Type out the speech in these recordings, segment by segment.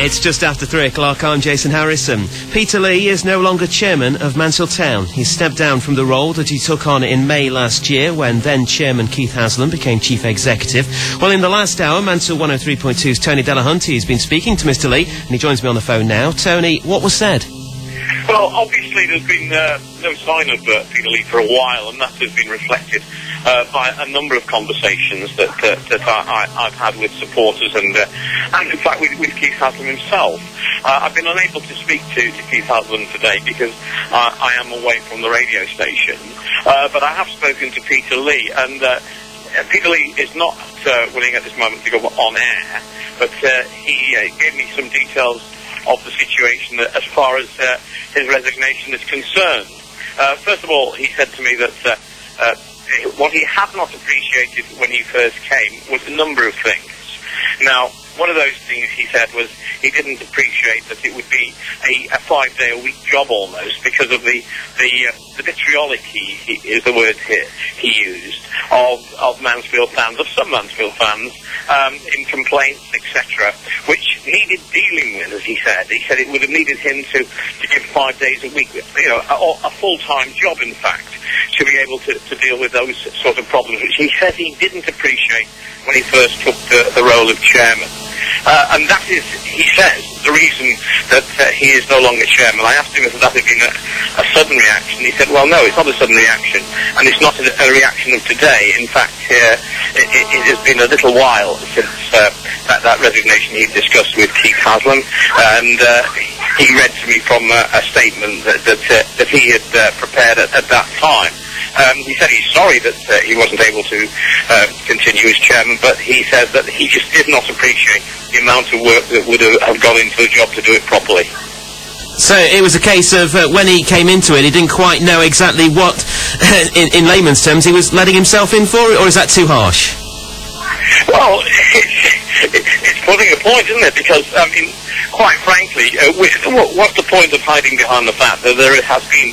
It's just after 3 o'clock. I'm Jason Harrison. Peter Lee is no longer chairman of Mansfield Town. He's stepped down from the role that he took on in May last year when then chairman Keith Haslam became chief executive. Well, in the last hour, Mansfield 103.2's Tony Delahunty has been speaking to Mr. Lee, and he joins me on the phone now. Tony, what was said? Well, obviously there's been no sign of Peter Lee for a while, and that has been reflected by a number of conversations that I've had with supporters and in fact with Keith Haslam himself. I've been unable to speak to Keith Haslam today because I am away from the radio station, but I have spoken to Peter Lee, and Peter Lee is not willing at this moment to go on air, but he gave me some details of the situation as far as his resignation is concerned. First of all, he said to me that what he had not appreciated when he first came was a number of things. Now, one of those things he said was he didn't appreciate that it would be a 5-day-a-week job almost because of the vitriolic is the word he used of Mansfield fans, of some Mansfield fans, in complaints, etc., which needed dealing with, as he said. He said it would have needed him to give 5 days a week, a full-time job, in fact, to be able to deal with those sort of problems, which he said he didn't appreciate when he first took the role of chairman. And that is, he says, the reason that he is no longer chairman. I asked him if that had been a sudden reaction. He said, well, no, it's not a sudden reaction, and it's not a reaction of today. In fact, it has been a little while since that resignation he discussed with Keith Haslam, and he read to me from a statement that he had prepared at that time. He said he's sorry that he wasn't able to continue as chairman, but he says that he just did not appreciate the amount of work that would have gone into the job to do it properly. So it was a case of when he came into it, he didn't quite know exactly what, in layman's terms, he was letting himself in for, or is that too harsh? Well, it's putting a point, isn't it? Because, I mean, quite frankly, what's the point of hiding behind the fact that there has been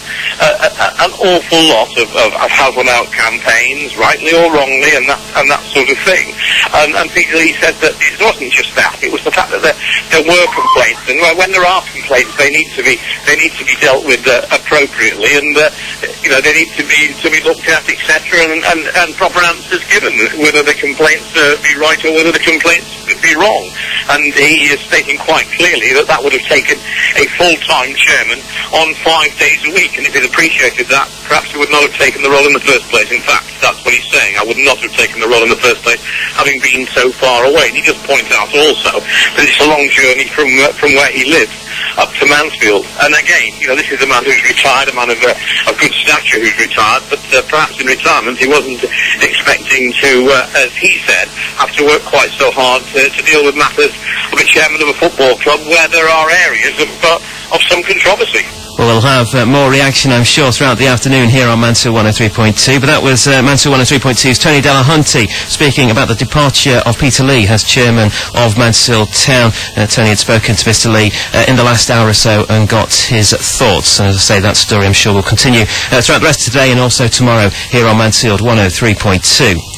an awful lot of Haslam out campaigns, rightly or wrongly, and that sort of thing. And Peter Lee said that it wasn't just that; it was the fact that there were complaints, and when there are complaints, they need to be dealt with appropriately, and they need to be looked at, etc., and proper answers given, whether the complaints be right or whether the complaints be wrong. And he is stating quite clearly that would have taken a full-time chairman on 5 days a week, and if he'd appreciated that, perhaps he would not have taken the role in the first place. In fact, that's what he's saying. I would not have taken the role in the first place, having been so far away. And he just points out also that it's a long journey from where he lives up to Mansfield. And again, this is a man who's retired, a man of good stature who's retired, but perhaps in retirement he wasn't expecting to, as he said, have to work quite so hard to deal with matters of a chairman of a football club where there are areas of some controversy. Well, we'll have more reaction, I'm sure, throughout the afternoon here on Mansfield 103.2. But that was Mansfield 103.2's Tony Delahunty speaking about the departure of Peter Lee as chairman of Mansfield Town. Tony had spoken to Mr. Lee in the last hour or so and got his thoughts. And as I say, that story, I'm sure, will continue throughout the rest of today and also tomorrow here on Mansfield 103.2.